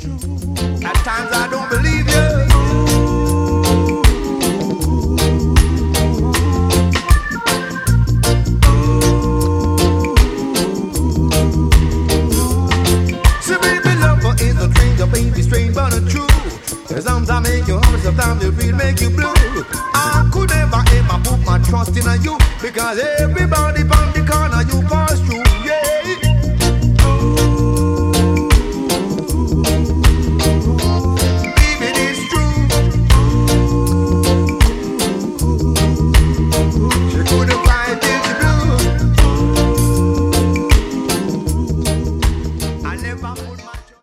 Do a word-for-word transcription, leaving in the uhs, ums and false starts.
At times I don't believe you. See, baby, lover is a stranger, baby, strange but not true. Sometimes I make you happy, sometimes it will make you blue. I could never ever put my trust in you because hey,